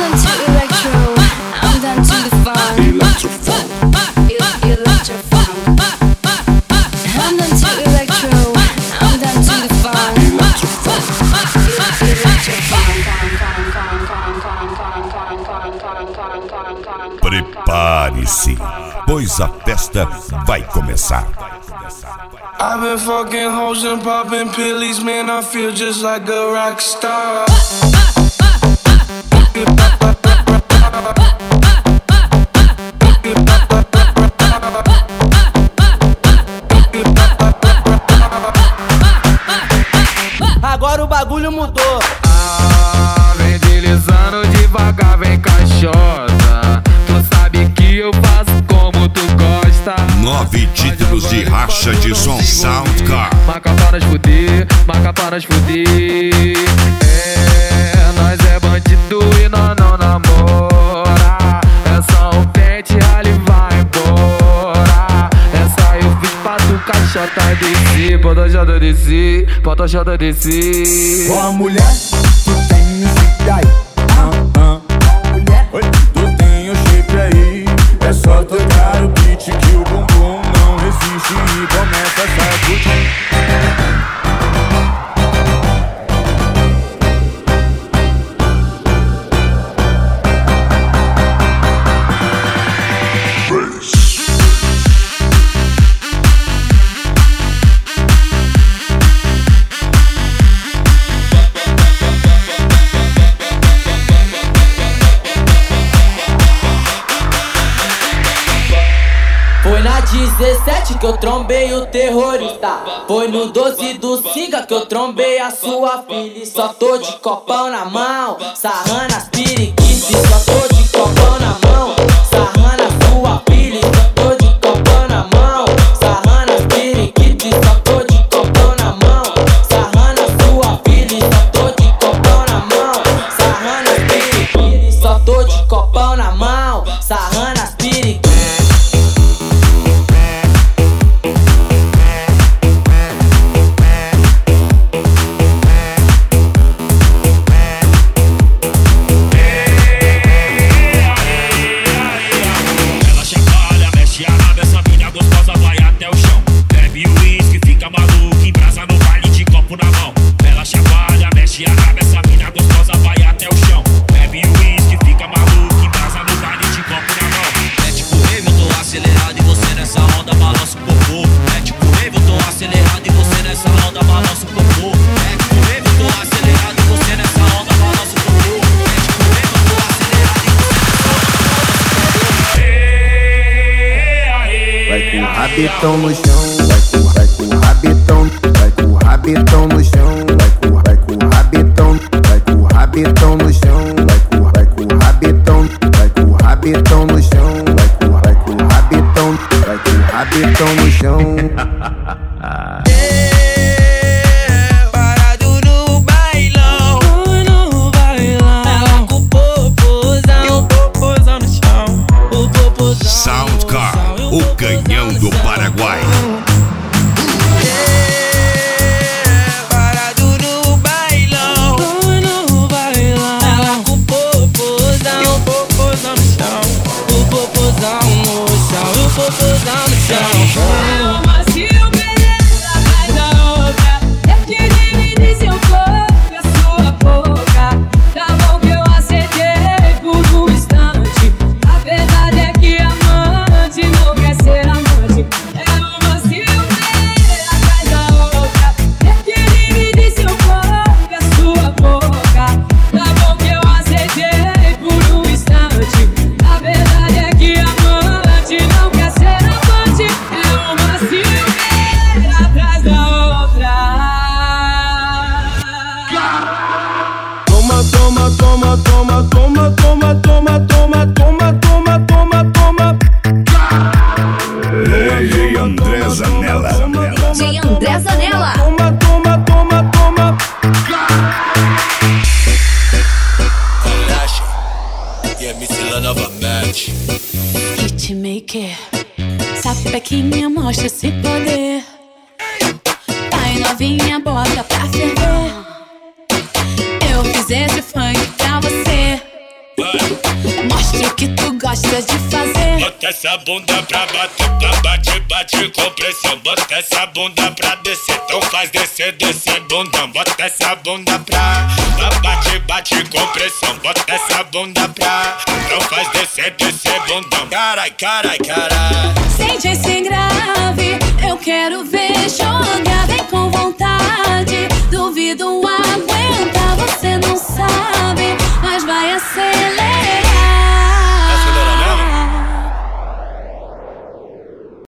Prepare-se, pois a festa vai começar. I've been fucking hoes and popping pillies, man, I feel just like a rock star. Agora o bagulho mudou. Vem deslizando devagar, vem caixosa. Tu sabe que eu faço como tu gosta. 9 títulos de racha de som. Soundcar. Marca para fuder, marca para fuder. É, nós é bandido e nós não namora. É só um pente, ali vai embora. Essa eu fiz pra tu caixota descer. Pode jota descer, pode jota descer. Ó, mulher, tu tem o shape aí. Mulher, tu tem o shape aí. É só tocar o beat que o bumbum não resiste e começa a sacudir. Foi na 17 que eu trombei o terrorista. Foi no 12 do Siga que eu trombei a sua filha. E só tô de copão na mão, sarrando as periquices. Só tô de copão na mão, sarrando a sua filha. Só tô de copão na mão, sarrando as periquices. Só tô de copão na mão, sarrando a sua filha. Só tô de copão na mão, sarrando as periquices. Só tô de copão na mão, sarrando as periquices. Rabetão no chão, vai com o rabetão, vai com o rabetão no chão, vai com o rabetão, vai com o rabetão no chão, vai com o rabetão, vai com o rabetão no chão, vai com o rabetão, vai com o rabetão no chão. Parado no bailão, ela com o popozão e o popozão no chão, o popozão. Soundcar, o canhão do Paraguai. Parado no bailão, ela com o popozão e o popozão no chão, o popozão no chão, o popozão no chão. Macio, beleza, mais da outra. Eu que dividi seu corpo e a sua boca. Tá bom que eu aceitei por um instante. A verdade é que amante não quer ser amante. É uma ciumeira atrás da outra. Eu que dividi seu corpo e a sua boca. Tá bom que eu aceitei por um instante. A verdade é que amante não quer ser amante. É uma ciumeira atrás da outra. Toma, toma, toma, toma, toma, toma, toma, toma, toma, toma, toma, toma. DJ André Zanella. DJ André Zanella. Toma, toma, toma, toma. Hitmaker, sapequinha, mostra esse poder. Vai novinha, bota pra ferver. Eu fiz esse funk pra você. gosta de fazer. Bota essa bunda pra bater, bate, bate com pressão. Bota essa bunda pra descer, então faz descer, descer bundão. Bota essa bunda pra bate, bate com pressão. Bota essa bunda pra, então faz descer, descer bundão. Carai, carai, carai. Sente esse grave, eu quero ver.